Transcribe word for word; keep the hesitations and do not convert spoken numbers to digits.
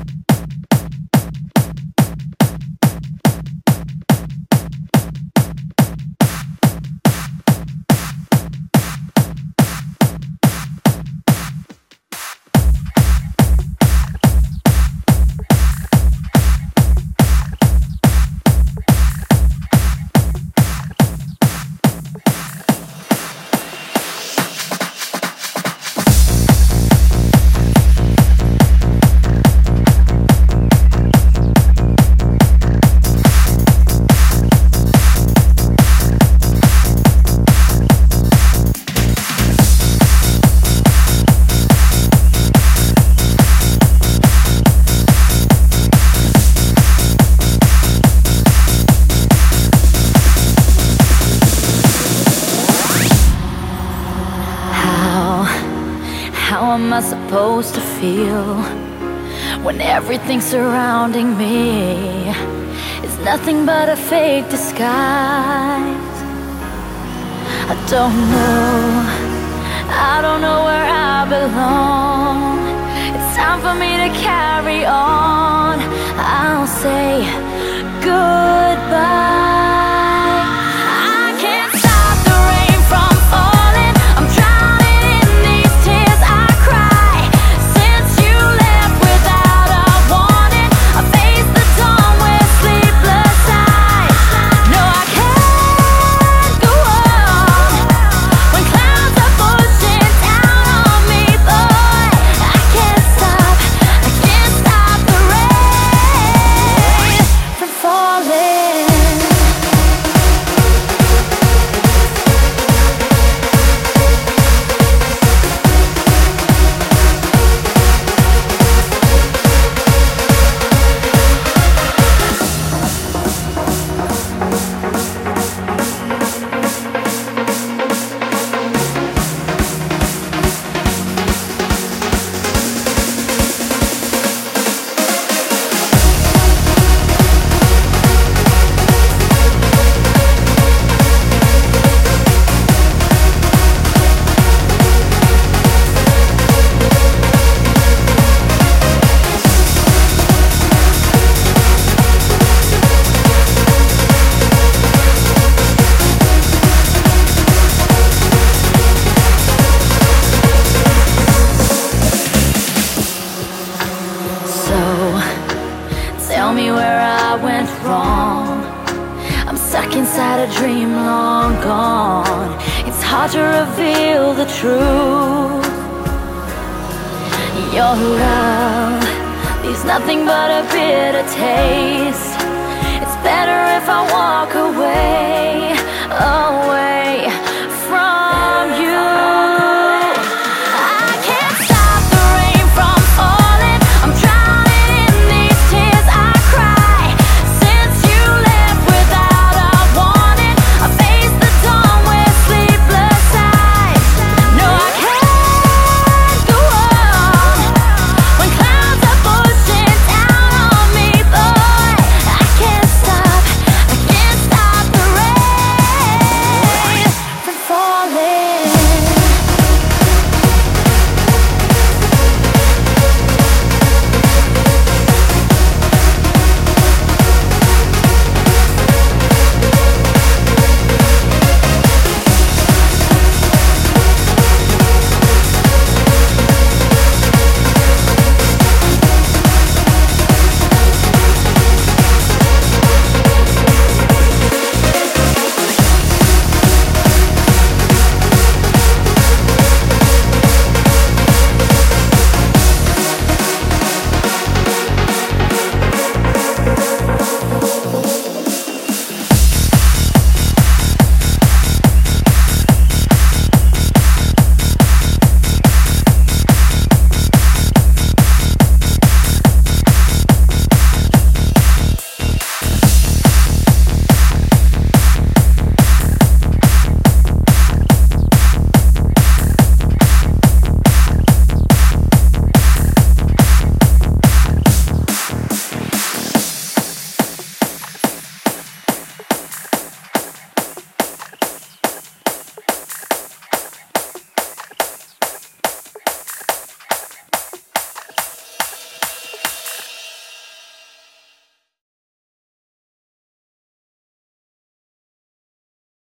How am I supposed to feel when everything surrounding me is nothing but a fake disguise? I don't know, I don't know where I belong. It's time for me to carry on. I'll say goodbye. Tell me where I went wrong. I'm stuck inside a dream long gone. It's hard to reveal the truth. Your love leaves nothing but a bitter taste. It's better if I walk away, away.